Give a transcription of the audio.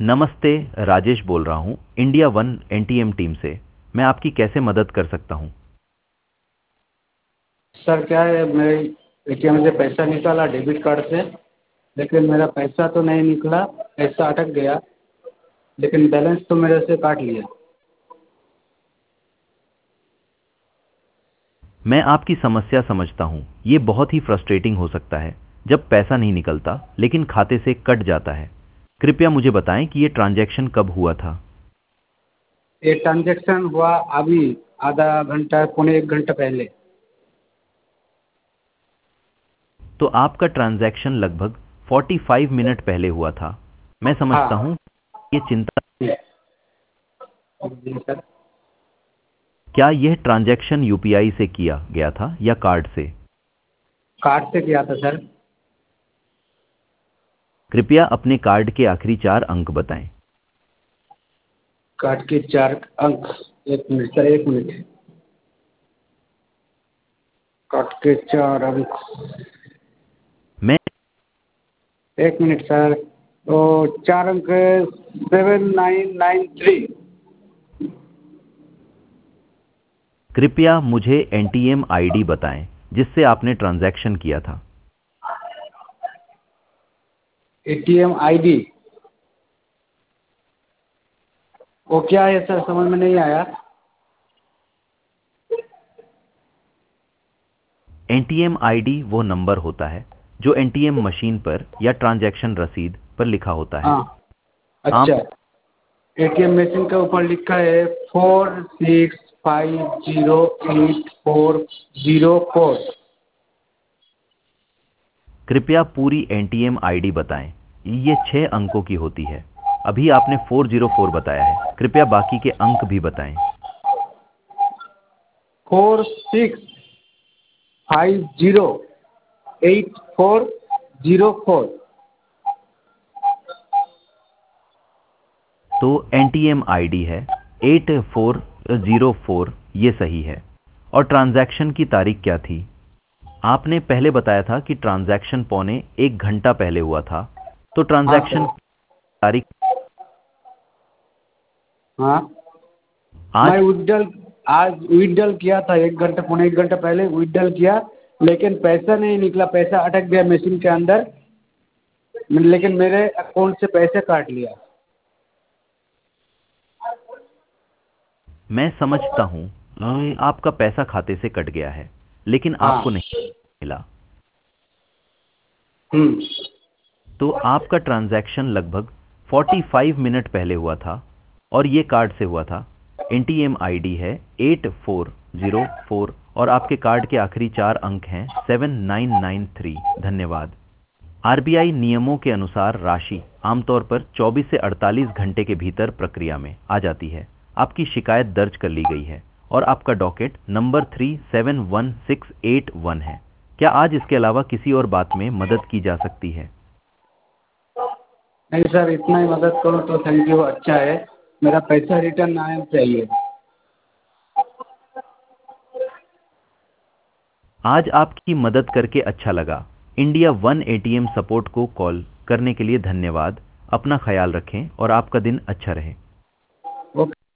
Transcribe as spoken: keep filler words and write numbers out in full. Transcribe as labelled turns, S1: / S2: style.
S1: नमस्ते, राजेश बोल रहा हूँ इंडिया वन एनटीएम टीम से। मैं आपकी कैसे मदद कर सकता हूँ?
S2: सर क्या है, मैं एटीएम से पैसा निकाला डेबिट कार्ड से, लेकिन मेरा पैसा तो नहीं निकला, पैसा अटक गया, लेकिन बैलेंस तो मेरे से काट लिया।
S1: मैं आपकी समस्या समझता हूँ। ये बहुत ही फ्रस्ट्रेटिंग हो सकता है जब पैसा नहीं निकलता लेकिन खाते से कट जाता है। कृपया मुझे बताएं कि ये ट्रांजैक्शन कब हुआ था?
S2: ये ट्रांजेक्शन हुआ अभी आधा घंटा पौने एक घंटा पहले।
S1: तो आपका ट्रांजैक्शन लगभग पैंतालीस मिनट पहले हुआ था। मैं समझता
S2: हाँ
S1: हूँ ये चिंता।
S2: जी जी सर।
S1: क्या यह ट्रांजैक्शन यूपीआई से किया गया था या कार्ड से?
S2: कार्ड से किया था सर।
S1: कृपया अपने कार्ड के आखिरी चार अंक बताएं।
S2: कार्ड के चार अंक। एक मिनट सर, एक मिनट। कार्ड के चार अंक।
S1: मैं
S2: एक मिनट सर। तो चार अंक सेवन नाइन नाइन थ्री।
S1: कृपया मुझे एनटीएम आईडी बताएं जिससे आपने ट्रांजैक्शन किया था।
S2: एटीएम आईडी वो क्या है सर, समझ में नहीं आया।
S1: एनटीएम आईडी वो नंबर होता है जो एनटीएम मशीन पर या ट्रांजैक्शन रसीद पर लिखा होता है।
S2: हाँ
S1: आम
S2: अच्छा। एटीएम मशीन के ऊपर लिखा है four six five zero eight four zero four.
S1: कृपया पूरी एनटीएम आईडी बताएं। ये छह अंकों की होती है। अभी आपने चार सौ चार बताया है, कृपया बाकी के अंक भी बताएं।
S2: Four six five zero eight four zero four.
S1: तो एनटीएम आईडी है एट फोर ज़ीरो फोर, ये सही है। और ट्रांजैक्शन की तारीख क्या थी? आपने पहले बताया था कि ट्रांजैक्शन पौने एक घंटा पहले हुआ था। तो
S2: हाँ
S1: ट्रांजैक्शन
S2: सर।
S1: तारीख
S2: हाँ मैं
S1: आज।
S2: विड्रॉल आज विड्रॉल किया था, एक घंटे पौने एक घंटा पहले विड्रॉल किया, लेकिन पैसा नहीं निकला, पैसा अटक गया मशीन के अंदर, लेकिन मेरे अकाउंट से पैसे काट लिया।
S1: मैं समझता हूँ अ, आपका पैसा खाते से कट गया है लेकिन
S2: हाँ।
S1: आपको नहीं मिला।
S2: हम्म।
S1: तो आपका ट्रांजैक्शन लगभग पैंतालीस मिनट पहले हुआ था और ये कार्ड से हुआ था। एनटीएम आईडी है एट फोर ज़ीरो फोर और आपके कार्ड के आखिरी चार अंक हैं सेवन नाइन नाइन थ्री। धन्यवाद। आरबीआई नियमों के अनुसार राशि आमतौर पर चौबीस से अड़तालीस घंटे के भीतर प्रक्रिया में आ जाती है। आपकी शिकायत दर्ज कर ली गई है और आपका docket number three seven one six eight one है। क्या आज इसके अलावा किसी और बात में मदद की जा सकती है?
S2: नहीं सर, इतना ही मदद करो तो थैंक यू, अच्छा है। मेरा पैसा रिटर्न आना चाहिए।
S1: आज आपकी मदद करके अच्छा लगा। इंडिया वन एटीएम सपोर्ट को कॉल करने के लिए धन्यवाद। अपना ख्याल रखें और आपका दिन अच्छा रहे।